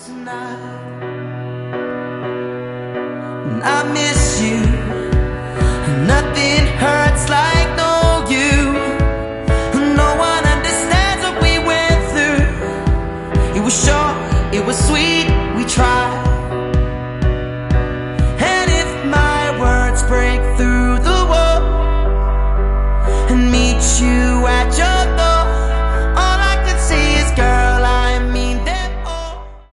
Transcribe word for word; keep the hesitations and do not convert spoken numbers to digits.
tonight. And I miss you. Nothing hurts like no you. No one understands what we went through. It was short, it was sweet, we tried. And if my words break through the wall and meet you